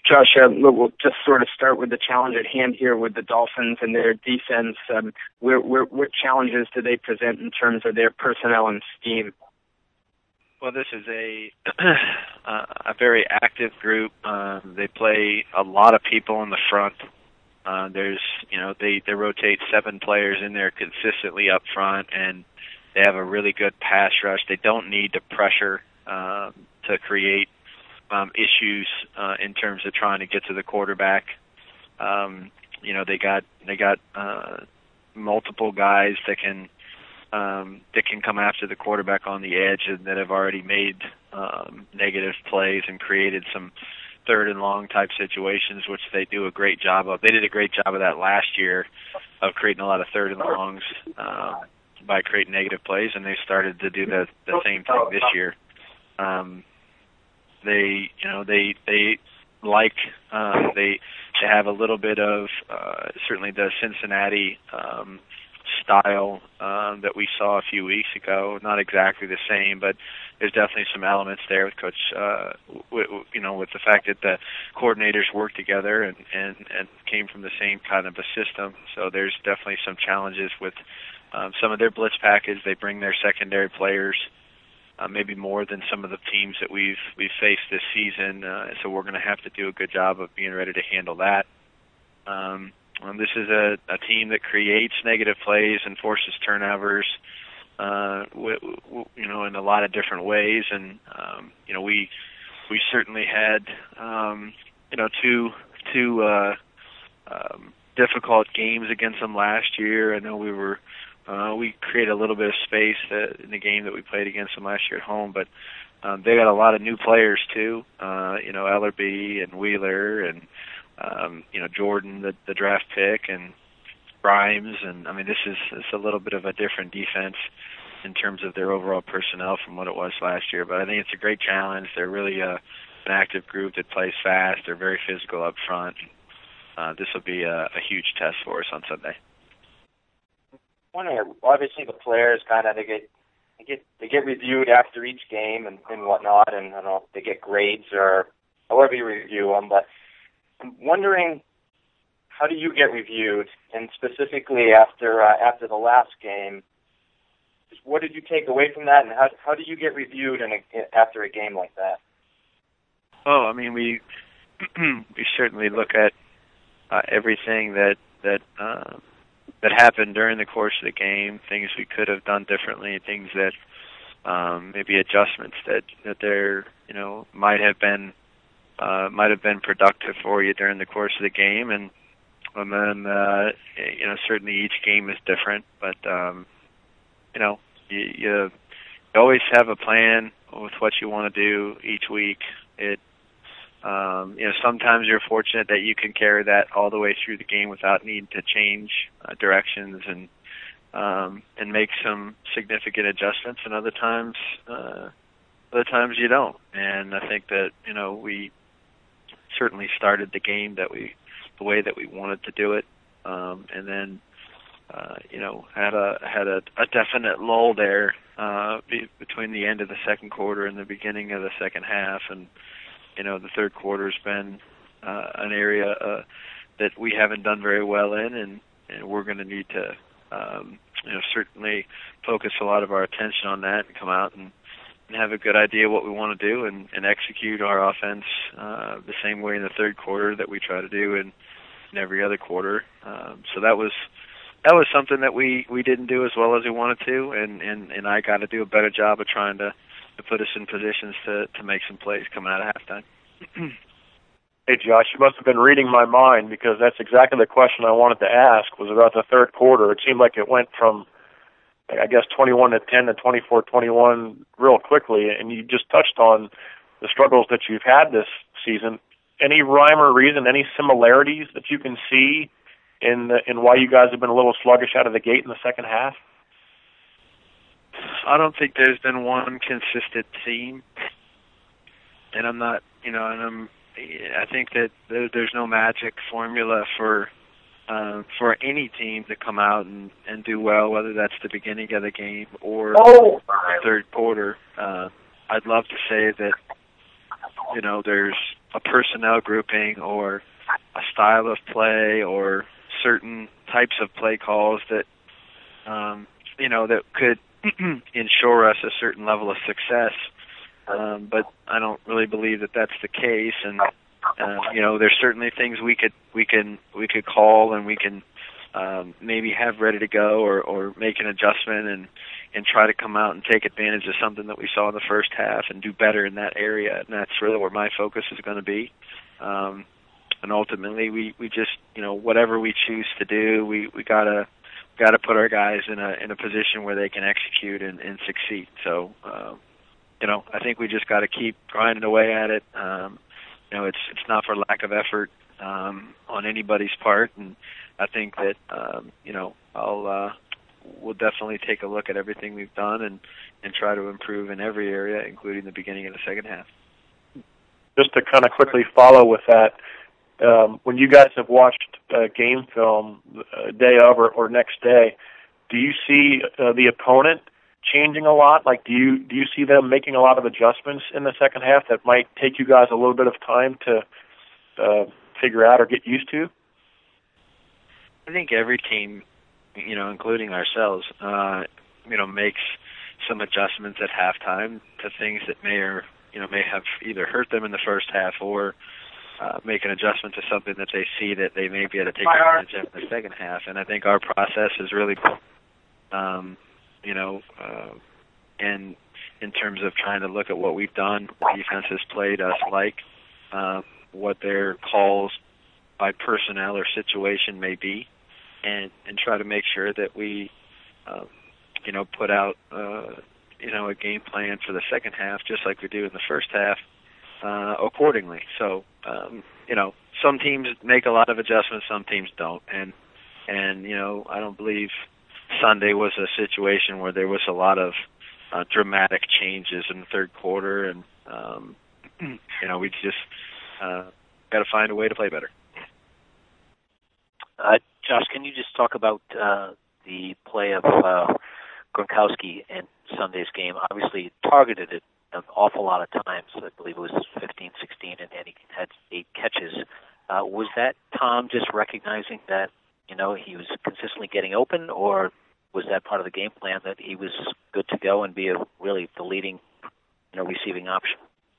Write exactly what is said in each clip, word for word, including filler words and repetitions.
Josh, uh, we'll just sort of start with the challenge at hand here with the Dolphins and their defense. Um, where, where, what challenges do they present in terms of their personnel and scheme? Well, this is a uh, a very active group. Um, they play a lot of people in the front. Uh, there's, you know, they, they rotate seven players in there consistently up front, and they have a really good pass rush. They don't need to pressure um, to create um, issues uh, in terms of trying to get to the quarterback. Um, you know, they got they got uh, multiple guys that can. Um, that can come after the quarterback on the edge and that have already made um, negative plays and created some third and long type situations, which they do a great job of. They did a great job of that last year of creating a lot of third and longs uh, by creating negative plays, and they started to do the, the same thing this year. Um, they, you know, they they like uh, they they have a little bit of uh, certainly the Cincinnati. Um, style um, that we saw a few weeks ago. Not exactly the same, but there's definitely some elements there with Coach, uh, w- w- you know, with the fact that the coordinators work together and, and, and came from the same kind of a system. So there's definitely some challenges with um, some of their blitz package. They bring their secondary players uh, maybe more than some of the teams that we've we've faced this season. Uh, so we're going to have to do a good job of being ready to handle that. Um, Um, this is a, a team that creates negative plays and forces turnovers, uh, w- w- you know, in a lot of different ways. And um, you know, we we certainly had, um, you know, two two uh, um, difficult games against them last year. I know we were uh, we created a little bit of space that, in the game that we played against them last year at home, but um, they got a lot of new players too. Uh, you know, Ellerby and Wheeler and. Um, you know, Jordan, the, the draft pick, and Grimes, and I mean, this is it's a little bit of a different defense in terms of their overall personnel from what it was last year. But I think it's a great challenge. They're really a, an active group that plays fast. They're very physical up front. Uh, this will be a, a huge test for us on Sunday. Wonder, obviously, the players kind of they get they get they get reviewed after each game and, and whatnot, and I don't know if they get grades or however you review them, but. I'm wondering, how do you get reviewed, and specifically after uh, after the last game, what did you take away from that, and how how do you get reviewed in a, after a game like that? Oh, I mean, we we certainly look at uh, everything that that uh, that happened during the course of the game, things we could have done differently, things that um, maybe adjustments that that there you know might have been. Uh, might have been productive for you during the course of the game, and and then uh, you know certainly each game is different, but um, you know you, you always have a plan with what you want to do each week. It um, you know sometimes you're fortunate that you can carry that all the way through the game without needing to change uh, directions and um, and make some significant adjustments, and other times uh, other times you don't. And I think that you know we. certainly started the game that we, the way that we wanted to do it, um, and then, uh, you know, had a had a, a definite lull there uh, be, between the end of the second quarter and the beginning of the second half, and you know, the third quarter's been uh, an area uh, that we haven't done very well in, and, and we're going to need to, um, you know, certainly focus a lot of our attention on that and come out and. And have a good idea what we want to do and, and execute our offense uh, the same way in the third quarter that we try to do in, in every other quarter. Um, so that was that was something that we, we didn't do as well as we wanted to, and, and, and I got to do a better job of trying to, to put us in positions to, to make some plays coming out of halftime. Hey, Josh, you must have been reading my mind, because that's exactly the question I wanted to ask, was about the third quarter. It seemed like it went from I guess twenty-one to ten to twenty-four twenty-one real quickly, and you just touched on the struggles that you've had this season. Any rhyme or reason, any similarities that you can see in the, in why you guys have been a little sluggish out of the gate in the second half? I don't think there's been one consistent theme, and I'm not, you know, and I'm, I think that there, there's no magic formula for Uh, for any team to come out and, and do well, whether that's the beginning of the game or oh. the third quarter. Uh, I'd love to say that, you know, there's a personnel grouping or a style of play or certain types of play calls that um, you know that could ensure us a certain level of success. Um, but I don't really believe that that's the case, and uh, you know, there's certainly things we could we can we could call and we can um, maybe have ready to go, or, or make an adjustment and and try to come out and take advantage of something that we saw in the first half and do better in that area. And that's really where my focus is going to be. Um, and ultimately, we, we just, you know, whatever we choose to do, we, we gotta gotta put our guys in a in a position where they can execute and, and succeed. So, uh, you know, I think we just got to keep grinding away at it. Um, you know, it's it's not for lack of effort um, on anybody's part, and I think that um, you know, I'll uh, we'll definitely take a look at everything we've done and and try to improve in every area, including the beginning of the second half. Just to kind of quickly follow with that, um, when you guys have watched uh, game film uh, day of or, or next day, do you see uh, the opponent changing a lot? Like, do you do you see them making a lot of adjustments in the second half that might take you guys a little bit of time to uh, figure out or get used to? I think every team, you know, including ourselves, uh, you know, makes some adjustments at halftime to things that may or you know may have either hurt them in the first half or uh, make an adjustment to something that they see that they may be able to take advantage of in the second half. And I think our process is really, um, you know, uh, and in terms of trying to look at what we've done, what defense has played us like, uh, what their calls by personnel or situation may be, and and try to make sure that we, uh, you know, put out, uh, you know, a game plan for the second half, just like we do in the first half, uh, accordingly. So, um, you know, some teams make a lot of adjustments, some teams don't, and and you know, I don't believe Sunday was a situation where there was a lot of uh, dramatic changes in the third quarter, and um, you know, we just uh, got to find a way to play better. Uh, Josh, can you just talk about uh, the play of uh, Gronkowski in Sunday's game? Obviously, he targeted it an awful lot of times. I believe it was fifteen, sixteen, and, and he had eight catches. Uh, was that Tom just recognizing that, you know, he was consistently getting open, or was that part of the game plan that he was good to go and be a, really the leading, you know, receiving option?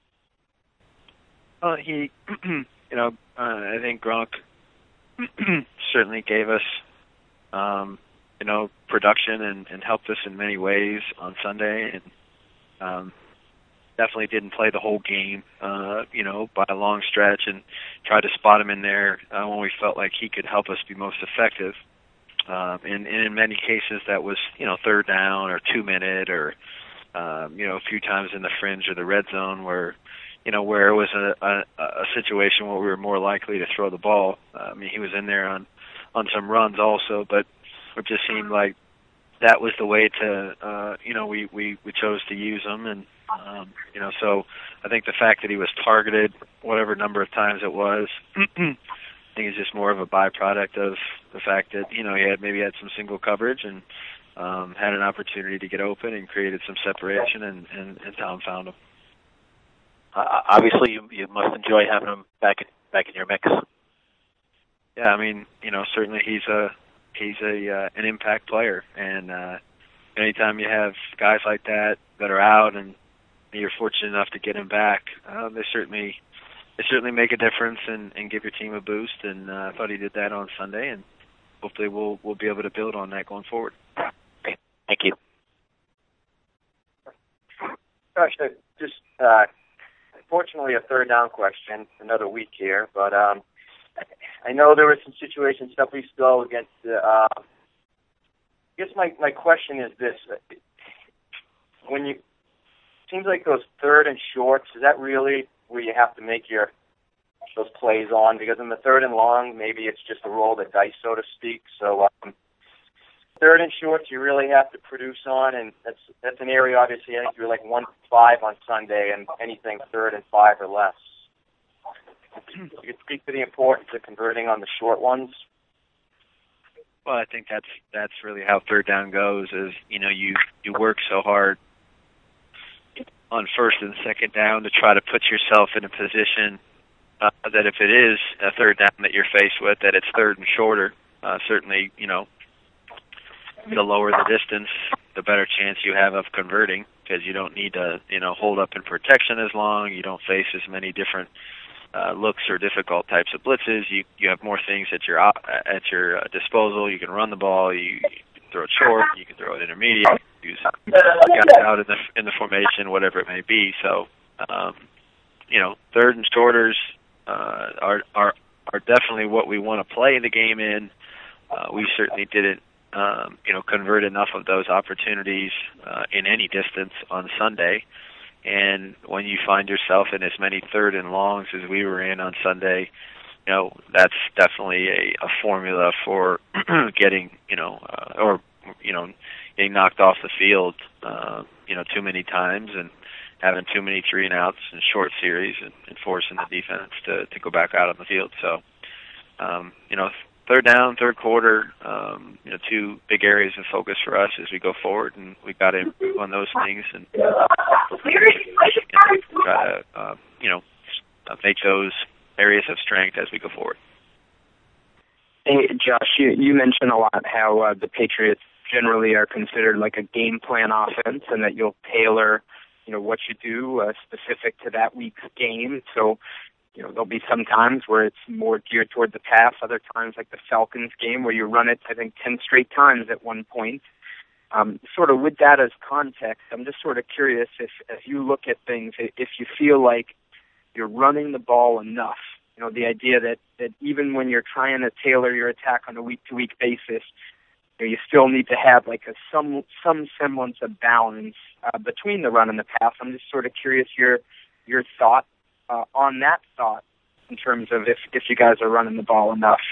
Well, he, you know, uh, I think Gronk certainly gave us, um, you know, production and, and helped us in many ways on Sunday, and um, definitely didn't play the whole game, uh, you know, by a long stretch, and tried to spot him in there uh, when we felt like he could help us be most effective. Um, and, and in many cases that was, you know, third down or two minute or, um, you know, a few times in the fringe or the red zone where, you know, where it was a, a, a situation where we were more likely to throw the ball. Uh, I mean, he was in there on, on some runs also, but it just seemed like that was the way to, uh, you know, we, we, we chose to use him. And, um, you know, so I think the fact that he was targeted whatever number of times it was, I think it's just more of a byproduct of the fact that, you know, he had maybe had some single coverage and um, had an opportunity to get open and created some separation, and, and, and Tom found him. Uh, obviously, you you must enjoy having him back in, back in your mix. Yeah, I mean, you know, certainly he's a he's a uh, an impact player, and uh, anytime you have guys like that that are out and you're fortunate enough to get him back, uh, they certainly they certainly make a difference and, and give your team a boost. And uh, I thought he did that on Sunday, and hopefully we'll we'll be able to build on that going forward. Okay, thank you. Gosh, just. Uh, Fortunately, a third down question, another week here, but um, I know there were some situations a couple weeks ago against the, uh, I guess my, my question is this. When you, seems like those third and shorts, is that really where you have to make your, those plays on? Because in the third and long, maybe it's just a roll of the dice, so to speak. So um, third and shorts, you really have to produce on, and that's that's an area, obviously, I think you're like one five on Sunday, and anything third and five or less. You could speak to the importance of converting on the short ones. Well, I think that's that's really how third down goes. Is you know you you work so hard on first and second down to try to put yourself in a position uh, that if it is a third down that you're faced with, that it's third and shorter. Uh, certainly, you know, the lower the distance, the better chance you have of converting, because you don't need to, you know, hold up in protection as long. You don't face as many different uh, looks or difficult types of blitzes. You you have more things at your at your uh, disposal. You can run the ball. You, you can throw it short. You can throw it intermediate. Use guys out in the in the formation, whatever it may be. So, um, you know, third and shorters uh, are are are definitely what we want to play the game in. Uh, we certainly didn't, um, you know, convert enough of those opportunities uh, in any distance on Sunday. And when you find yourself in as many third and longs as we were in on Sunday, you know, that's definitely a, a formula for getting, you know, uh, or, you know, getting knocked off the field, uh, you know, too many times and having too many three and outs and short series and, and forcing the defense to, to go back out on the field. So, um, you know, third down, third quarter, um, you know, two big areas of focus for us as we go forward, and we got to improve on those things and, and try to, uh, you know, make those areas of strength as we go forward. Hey, Josh, you, you mentioned a lot how uh, the Patriots generally are considered like a game plan offense, and that you'll tailor, you know, what you do uh, specific to that week's game. So, you know, there'll be some times where it's more geared toward the pass, other times like the Falcons game where you run it, I think, ten straight times at one point. Um, sort of with that as context, I'm just sort of curious if, as you look at things, if you feel like you're running the ball enough, you know, the idea that, that even when you're trying to tailor your attack on a week-to-week basis, you know, you still need to have like a some some semblance of balance uh, between the run and the pass. I'm just sort of curious your your thought uh, on that thought in terms of if, if you guys are running the ball enough.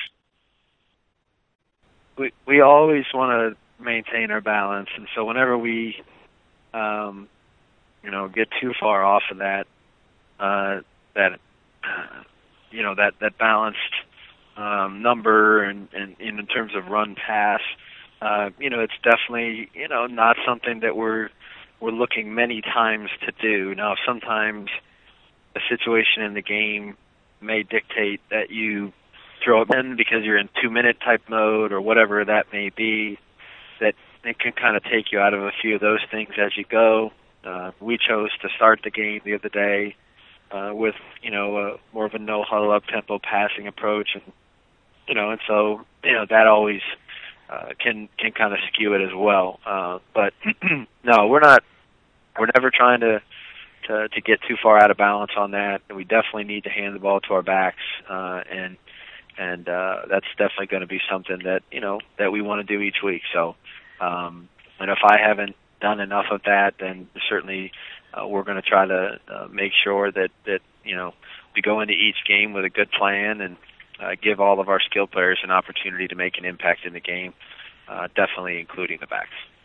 We we always want to maintain our balance, and so whenever we, um, you know, get too far off of that, uh, that, uh, you know, that that balanced um, number, and, and, and in terms of run pass, uh, you know, it's definitely, you know, not something that we're we're looking many times to do. Now, sometimes a situation in the game may dictate that you throw it in because you're in two-minute type mode or whatever that may be, that it can kind of take you out of a few of those things as you go. Uh, we chose to start the game the other day uh, with, you know, a, more of a no-huddle up-tempo passing approach, and, you know, and so, you know, that always uh, can can kind of skew it as well. Uh, but, no, we're not, we're never trying to To, to get too far out of balance on that. We definitely need to hand the ball to our backs, uh, and and uh, that's definitely going to be something that, you know, that we want to do each week. So, um, and if I haven't done enough of that, then certainly uh, we're going to try to uh, make sure that that you know we go into each game with a good plan and uh, give all of our skill players an opportunity to make an impact in the game, uh, definitely including the backs.